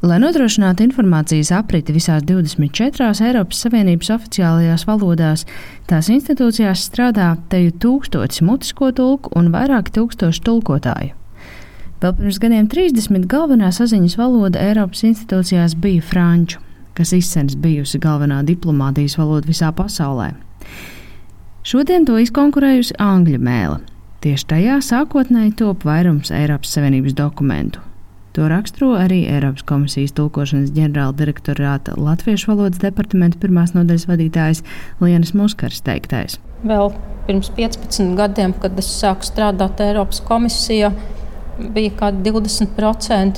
Lai nodrošinātu informācijas apriti visās 24 Eiropas Savienības oficiālajās valodās, tās institūcijās strādā teju 1000 mutisko tulku un vairāki tūkstoši tulkotāju. Vēl pirms gadiem 30 galvenā saziņas valoda Eiropas institūcijās bija franču, kas izsens bijusi galvenā diplomātijas valoda visā pasaulē. Šodien to izkonkurējusi angļu mēle. Tieši tajā sākotnēji top vairums Eiropas Savienības dokumentu. To raksturo arī Eiropas komisijas tulkošanas ģenerāla direktorāta Latviešu valodas departamenta pirmās nodaļas vadītājs Lienas Muskaras teiktais. Vēl pirms 15 gadiem, kad es sāku strādāt Eiropas komisijā, bija kādi 20%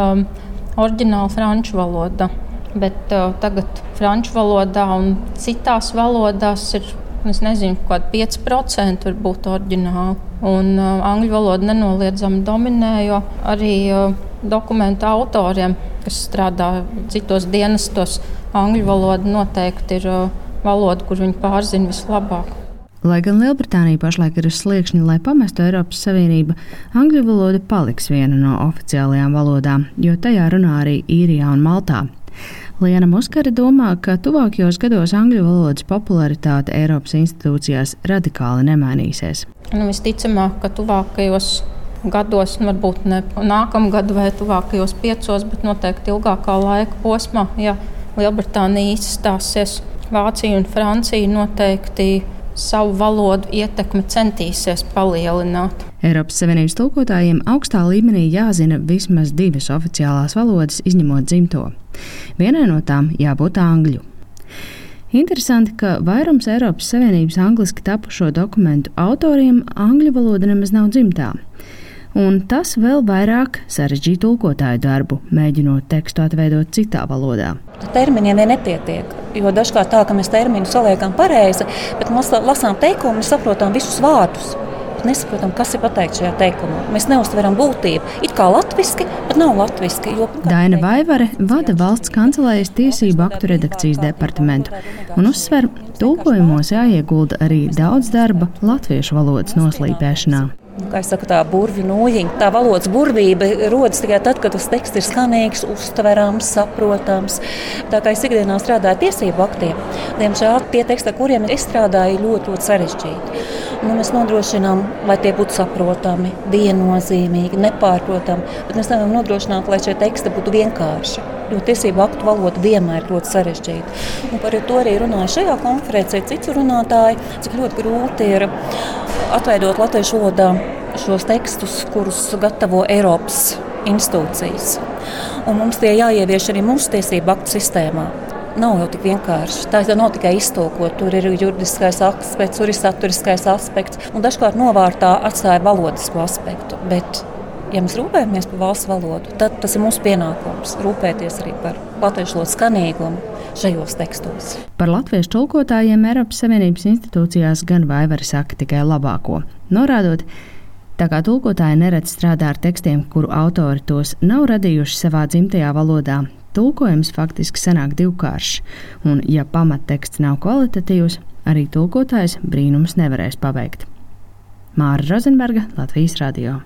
oriģināla franču valoda. Bet tagad franču valodā un citās valodās ir, es nezinu, kādi 5% var būt oriģināli. Un angļu valoda nenoliedzami dominē, jo arī dokumentu autoriem, kas strādā citos dienestos, angļu valoda noteikti ir valoda, kur viņi pārzina vislabāk. Lai gan Lielbritānija pašlaik ir uz sliekšņa, lai pamestu Eiropas Savienību, angļu valoda paliks viena no oficiālajām valodām, jo tajā runā arī Īrijā un Maltā. Liena Muskara domā, ka tuvākajos gados angļu valodas popularitāte Eiropas institūcijās radikāli nemainīsies. Visticamāk, ka tuvākajos gados, varbūt ne nākamgad vai tuvākajos 5, bet noteikti ilgākā laika posmā, ja Lielbritānija izstāsies, Vācija un Francija noteikti savu valodu ietekmi centīsies palielināt. Eiropas Savienības tulkotājiem augstā līmenī jāzina vismaz 2 oficiālās valodas, izņemot dzimto. Vienai no tām jābūt angļu. Interesanti, ka vairums Eiropas Savienības angliski tapušo dokumentu autoriem angļu valoda nemaz nav dzimtā. Un tas vēl vairāk sarežģīja tulkotāju darbu, mēģinot tekstu atveidot citā valodā. Terminiem vien nepietiek, jo dažkārt tā, ka mēs terminu saliekam pareizi, bet mēs lasām teikumu un saprotam visus vārdus. Nesaprotam, kas ir pateikts šajā teikumā. Mēs neuztveram būtību. It kā latviski, bet nav latviski. Daina Vaivare vada valsts kancelējas tiesību aktu redakcijas departamentu un uzsver, tulkojumos jāiegulda arī daudz darba latviešu valodas noslīpēšanā. Kā es saku, tā burvju nūjiņa, tā valodas burvība rodas tikai tad, kad tas teksts ir skanīgs, uztverams, saprotams. Tā kā es ikdienā strādāju tiesību aktiem, diemžēl tie teksti, ar kuriem es strādāju, ļoti sarežģīti. Mēs nodrošinām, lai tie būtu saprotami, viennozīmīgi, nepārprotami, bet mēs nevaram nodrošināt, lai šie teksti būtu vienkārši. Jo tiesību aktu valoda vienmēr ir ļoti sarežģīta. Un par to arī runāju šajā konferencē cits runātāji, cik ļoti grūti ir atveidot latviešu valodā šos tekstus, kurus gatavo Eiropas institūcijas. Un mums tie jāievieš arī mūsu tiesību aktu sistēmā. Nav jau tik vienkārši. Tā nav tikai iztulkot. Tur ir juridiskais aspekts, tur ir saturiskais aspekts. Un dažkārt novārtā atstāja valodisko aspektu. Bet, ja mēs rūpējamies par valsts valodu, tad tas ir mūsu pienākums rūpēties arī par latviešu valodas skanīgumu šajos tekstos. Par latviešu tulkotājiem Eiropas Savienības institūcijās gan Vaivare saka tikai labāko. Norādot, tā kā tulkotāji nereti strādā ar tekstiem, kuru autori tos nav radījuši savā dzimtajā valodā, tulkojums faktiski sanāk divkāršs, un ja pamatteksts nav kvalitatīvs, arī tulkotājs brīnums nevarēs paveikt. Māra Rozenberga, Latvijas radio.